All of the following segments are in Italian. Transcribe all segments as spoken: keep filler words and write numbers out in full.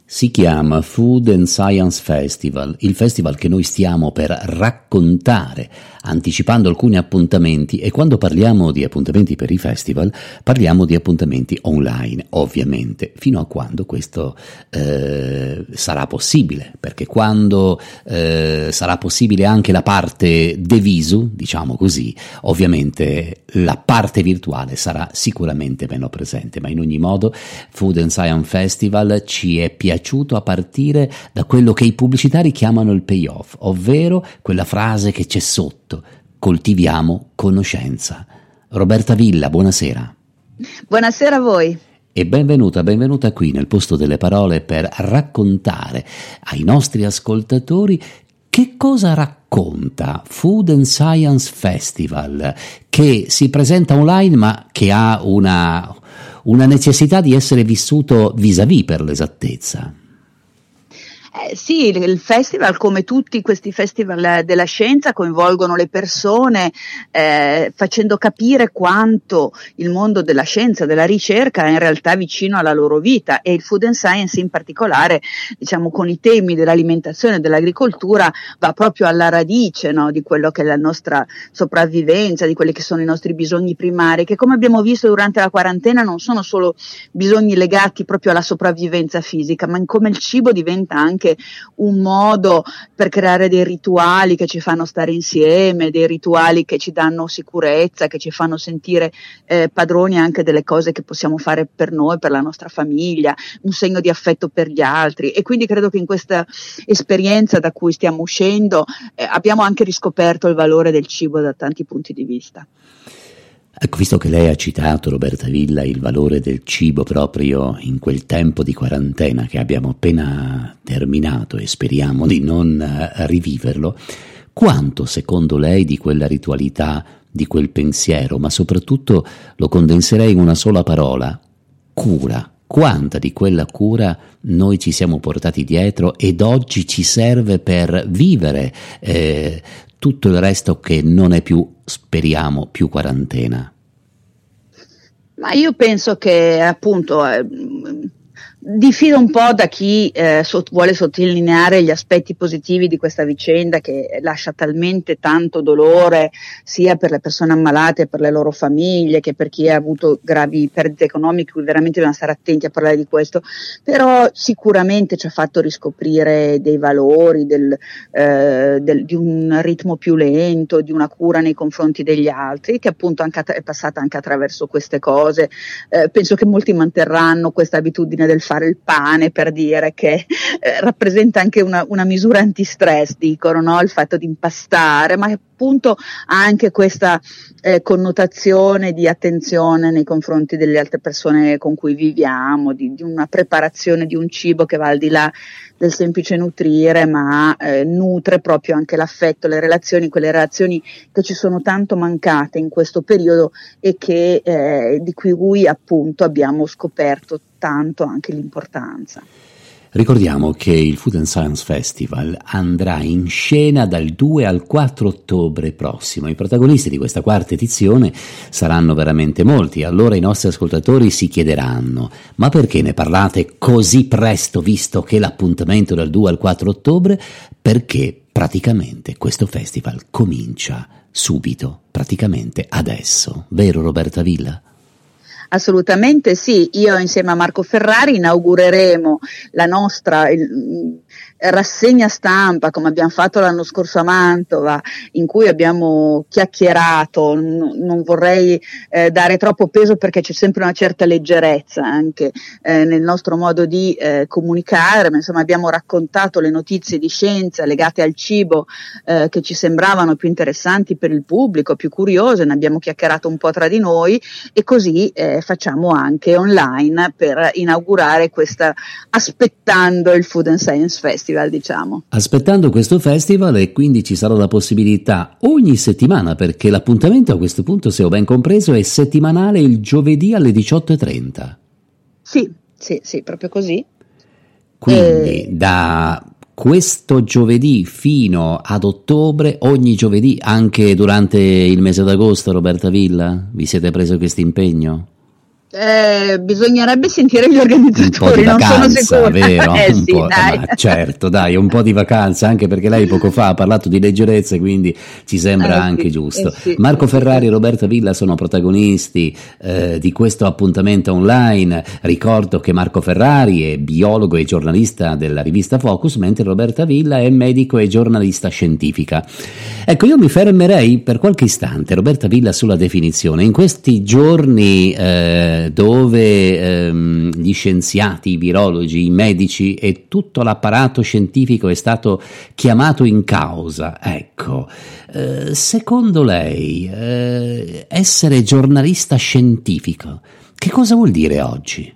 Si chiama Food and Science Festival, il festival che noi stiamo per raccontare, anticipando alcuni appuntamenti, e quando parliamo di appuntamenti per i festival parliamo di appuntamenti online, ovviamente, fino a quando questo eh, sarà possibile, perché quando eh, sarà possibile anche la parte de visu, diciamo così, ovviamente la parte virtuale sarà sicuramente meno presente, ma in ogni modo Food and Science Festival ci è piaciuto a partire da quello che i pubblicitari chiamano il payoff, ovvero quella frase che c'è sotto: coltiviamo conoscenza. Roberta Villa, buonasera. Buonasera a voi. E benvenuta, benvenuta qui nel posto delle parole per raccontare ai nostri ascoltatori che cosa racconta Food and Science Festival, che si presenta online ma che ha una, una necessità di essere vissuto vis-à-vis, per l'esattezza. Eh, sì, il festival, come tutti questi festival della scienza, coinvolgono le persone eh, facendo capire quanto il mondo della scienza, della ricerca è in realtà vicino alla loro vita, e il Food and Science in particolare, diciamo, con i temi dell'alimentazione e dell'agricoltura va proprio alla radice, no, di quello che è la nostra sopravvivenza, di quelli che sono i nostri bisogni primari, che, come abbiamo visto durante la quarantena, non sono solo bisogni legati proprio alla sopravvivenza fisica, ma in come il cibo diventa anche un modo per creare dei rituali che ci fanno stare insieme, dei rituali che ci danno sicurezza, che ci fanno sentire eh, padroni anche delle cose che possiamo fare per noi, per la nostra famiglia, un segno di affetto per gli altri. E quindi credo che in questa esperienza da cui stiamo uscendo eh, abbiamo anche riscoperto il valore del cibo da tanti punti di vista. Ecco, visto che lei ha citato, Roberta Villa, il valore del cibo proprio in quel tempo di quarantena che abbiamo appena terminato e speriamo di non riviverlo, quanto secondo lei di quella ritualità, di quel pensiero, ma soprattutto lo condenserei in una sola parola: cura, quanta di quella cura noi ci siamo portati dietro ed oggi ci serve per vivere eh, tutto il resto che non è più, speriamo, più quarantena? Ma io penso che appunto eh, diffido un po' da chi eh, so, vuole sottolineare gli aspetti positivi di questa vicenda, che lascia talmente tanto dolore sia per le persone ammalate e per le loro famiglie, che per chi ha avuto gravi perdite economiche. Qui veramente dobbiamo stare attenti a parlare di questo, però sicuramente ci ha fatto riscoprire dei valori, del, eh, del, di un ritmo più lento, di una cura nei confronti degli altri, che appunto anche, è passata anche attraverso queste cose. Eh, penso che molti manterranno questa abitudine del fare il pane, per dire, che eh, rappresenta anche una, una misura antistress, dicono, no? Il fatto di impastare, ma appunto ha anche questa eh, connotazione di attenzione nei confronti delle altre persone con cui viviamo, di, di una preparazione di un cibo che va al di là del semplice nutrire, ma eh, nutre proprio anche l'affetto, le relazioni, quelle relazioni che ci sono tanto mancate in questo periodo e che eh, di cui appunto abbiamo scoperto tanto anche l'importanza. Ricordiamo che il Food and Science Festival andrà in scena dal due al quattro ottobre prossimo. I protagonisti di questa quarta edizione saranno veramente molti. Allora i nostri ascoltatori si chiederanno: ma perché ne parlate così presto, visto che l'appuntamento è dal due al quattro ottobre? Perché praticamente questo festival comincia subito, praticamente adesso. Vero, Roberta Villa? Assolutamente sì, io insieme a Marco Ferrari inaugureremo la nostra il, rassegna stampa, come abbiamo fatto l'anno scorso a Mantova, in cui abbiamo chiacchierato. N- non vorrei eh, dare troppo peso, perché c'è sempre una certa leggerezza anche eh, nel nostro modo di eh, comunicare, ma insomma abbiamo raccontato le notizie di scienza legate al cibo eh, che ci sembravano più interessanti per il pubblico, più curiose, ne abbiamo chiacchierato un po' tra di noi, e così eh, facciamo anche online per inaugurare questa, aspettando il Food and Science Festival, diciamo. Aspettando questo festival, e quindi ci sarà la possibilità ogni settimana, perché l'appuntamento a questo punto, se ho ben compreso, è settimanale, il giovedì alle diciotto e trenta. Sì, sì, sì, proprio così. Quindi e... da questo giovedì fino ad ottobre, ogni giovedì, anche durante il mese d'agosto, Roberta Villa, vi siete preso questo impegno? Eh, bisognerebbe sentire gli organizzatori, non sono sicura. Vero? Eh, un sì, po', dai. ma certo, dai, un po' di vacanza, anche perché lei poco fa ha parlato di leggerezze, quindi ci sembra Eh, anche sì, giusto. eh, sì, Marco eh, sì. Ferrari e Roberta Villa sono protagonisti eh, di questo appuntamento online. Ricordo che Marco Ferrari è biologo e giornalista della rivista Focus, mentre Roberta Villa è medico e giornalista scientifica. Ecco, io mi fermerei per qualche istante, Roberta Villa, sulla definizione. In questi giorni eh, dove ehm, gli scienziati, i virologi, i medici e tutto l'apparato scientifico è stato chiamato in causa, ecco, eh, secondo lei eh, essere giornalista scientifico, che cosa vuol dire oggi?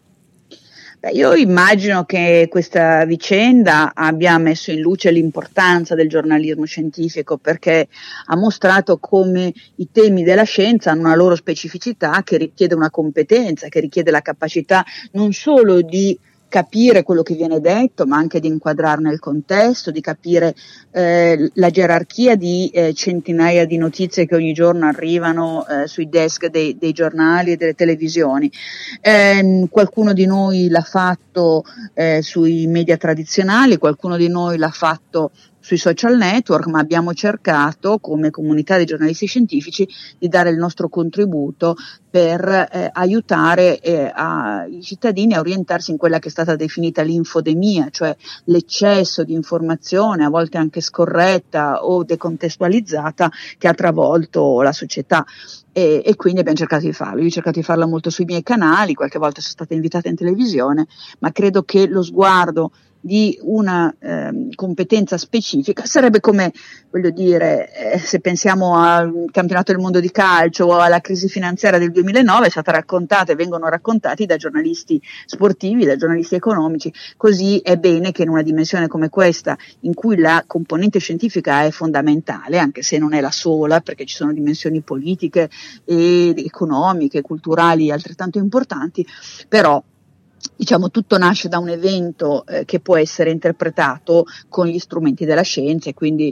Beh, io immagino che questa vicenda abbia messo in luce l'importanza del giornalismo scientifico, perché ha mostrato come i temi della scienza hanno una loro specificità che richiede una competenza, che richiede la capacità non solo di capire quello che viene detto, ma anche di inquadrarne il contesto, di capire eh, la gerarchia di eh, centinaia di notizie che ogni giorno arrivano eh, sui desk dei, dei giornali e delle televisioni. Eh, qualcuno di noi l'ha fatto eh, sui media tradizionali, qualcuno di noi l'ha fatto sui social network, ma abbiamo cercato come comunità dei giornalisti scientifici di dare il nostro contributo per eh, aiutare eh, a, i cittadini a orientarsi in quella che è stata definita l'infodemia, cioè l'eccesso di informazione, a volte anche scorretta o decontestualizzata, che ha travolto la società. E, e quindi abbiamo cercato di farlo. Io ho cercato di farlo molto sui miei canali, qualche volta sono stata invitata in televisione, ma credo che lo sguardo di una eh, competenza specifica sarebbe come, voglio dire, eh, se pensiamo al campionato del mondo di calcio o alla crisi finanziaria del duemilanove, è stata raccontata e vengono raccontati da giornalisti sportivi, da giornalisti economici. Così è bene che in una dimensione come questa, in cui la componente scientifica è fondamentale, anche se non è la sola, perché ci sono dimensioni politiche e economiche, culturali altrettanto importanti, però diciamo tutto nasce da un evento eh, che può essere interpretato con gli strumenti della scienza, e quindi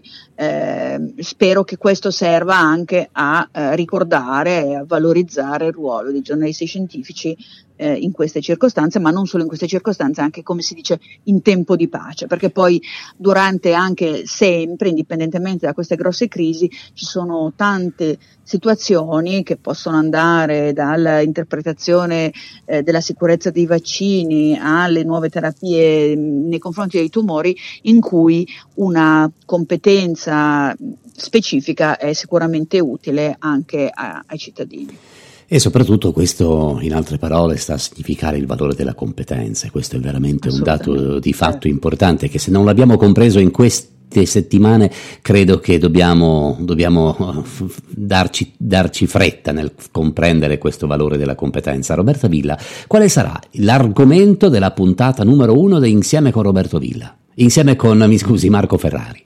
eh, spero che questo serva anche a eh, ricordare e a valorizzare il ruolo dei giornalisti scientifici eh, in queste circostanze, ma non solo in queste circostanze, anche, come si dice, in tempo di pace, perché poi durante, anche sempre, indipendentemente da queste grosse crisi, ci sono tante situazioni che possono andare dall'interpretazione eh, della sicurezza dei vaccini alle nuove terapie mh, nei confronti dei tumori, in cui una competenza specifica è sicuramente utile anche a, ai cittadini. E soprattutto questo, in altre parole, sta a significare il valore della competenza. Questo è veramente un dato di fatto importante, che se non l'abbiamo compreso in queste settimane, credo che dobbiamo, dobbiamo darci, darci fretta nel comprendere questo valore della competenza. Roberta Villa, quale sarà l'argomento della puntata numero uno di Insieme con Roberto Villa? Insieme con, mi scusi, Marco Ferrari.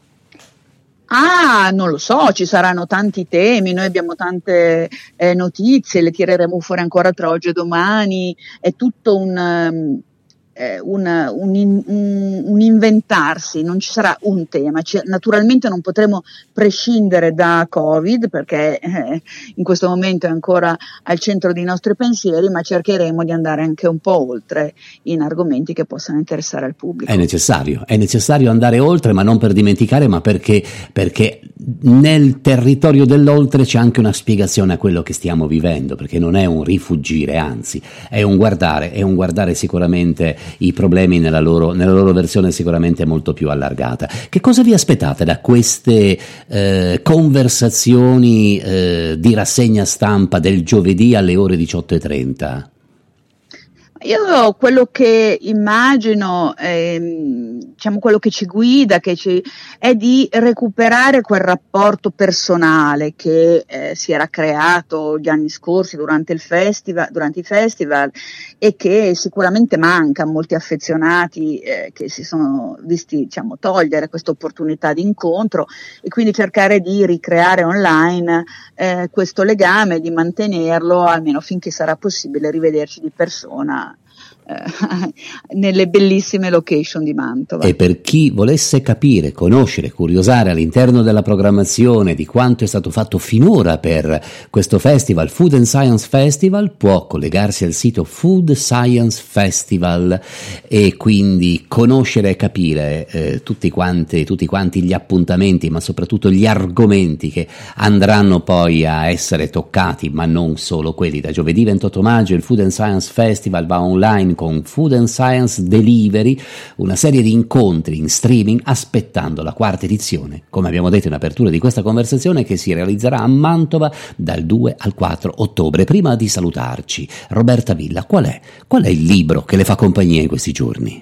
Ah, non lo so, ci saranno tanti temi, noi abbiamo tante eh, notizie, le tireremo fuori ancora tra oggi e domani, è tutto un, um, eh, un, un, in, un, un inventarsi, non ci sarà un tema. Ci, naturalmente non potremo prescindere da Covid, perché eh, in questo momento è ancora al centro dei nostri pensieri, ma cercheremo di andare anche un po' oltre in argomenti che possano interessare al pubblico. È necessario, è necessario andare oltre, ma non per dimenticare, ma perché, perché nel territorio dell'oltre c'è anche una spiegazione a quello che stiamo vivendo, perché non è un rifuggire, anzi è un guardare, è un guardare sicuramente i problemi nella loro, nella loro versione sicuramente molto più allargata. Che cosa vi aspettate da queste eh, conversazioni eh, di rassegna stampa del giovedì alle ore diciotto e trenta? Io quello che immagino, ehm, diciamo quello che ci guida, che ci, è di recuperare quel rapporto personale che eh, si era creato gli anni scorsi durante il festival, durante i festival, e che sicuramente manca a molti affezionati eh, che si sono visti, diciamo, togliere questa opportunità di incontro, e quindi cercare di ricreare online eh, questo legame, di mantenerlo almeno finché sarà possibile rivederci di persona eh, nelle bellissime location di Mantova. E per chi volesse capire, conoscere, curiosare all'interno della programmazione di quanto è stato fatto finora per questo festival, Food and Science Festival, può collegarsi al sito Food Science Festival e quindi conoscere e capire eh, tutti quanti, tutti quanti gli appuntamenti, ma soprattutto gli argomenti che andranno poi a essere toccati, ma non solo quelli. Da giovedì ventotto maggio il Food and Science Festival va online con Food and Science Delivery, una serie di incontri in streaming, aspettando la quarta edizione, come abbiamo detto in apertura di questa conversazione, che si realizzerà a Mantova dal due al quattro ottobre. Prima di salutarci, Roberta Villa, qual è, qual è il libro che le fa compagnia in questi giorni?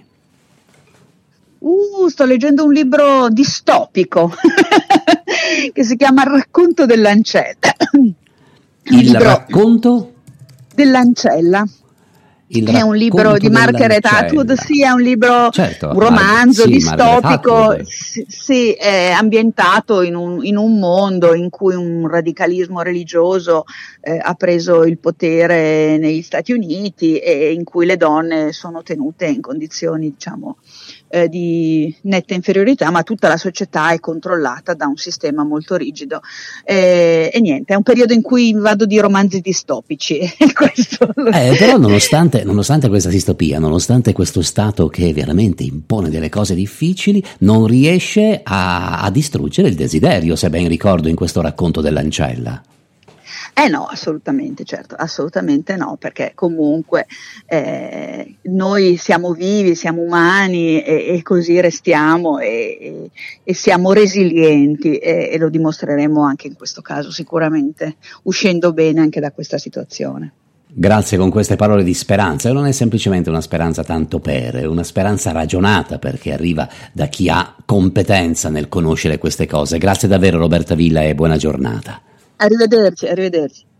Uh, sto leggendo un libro distopico che si chiama Il racconto dell'ancella. Il libro racconto dell'ancella. Il è un libro di Margaret Atwood, sì, è un libro, certo, un romanzo sì, distopico, sì, sì, è ambientato in un, in un mondo in cui un radicalismo religioso eh, ha preso il potere negli Stati Uniti e in cui le donne sono tenute in condizioni, diciamo, eh, di netta inferiorità, ma tutta la società è controllata da un sistema molto rigido. Eh, e niente, è un periodo in cui vado di romanzi distopici. Questo eh, però nonostante Nonostante questa distopia, nonostante questo Stato che veramente impone delle cose difficili, non riesce a, a distruggere il desiderio, se ben ricordo in questo racconto dell'ancella. Eh no, assolutamente, certo, assolutamente no, perché comunque eh, noi siamo vivi, siamo umani e, e così restiamo e, e, e siamo resilienti e, e lo dimostreremo anche in questo caso sicuramente, uscendo bene anche da questa situazione. Grazie con queste parole di speranza, e non è semplicemente una speranza tanto per, è una speranza ragionata perché arriva da chi ha competenza nel conoscere queste cose. Grazie davvero Roberta Villa e buona giornata. Arrivederci, arrivederci.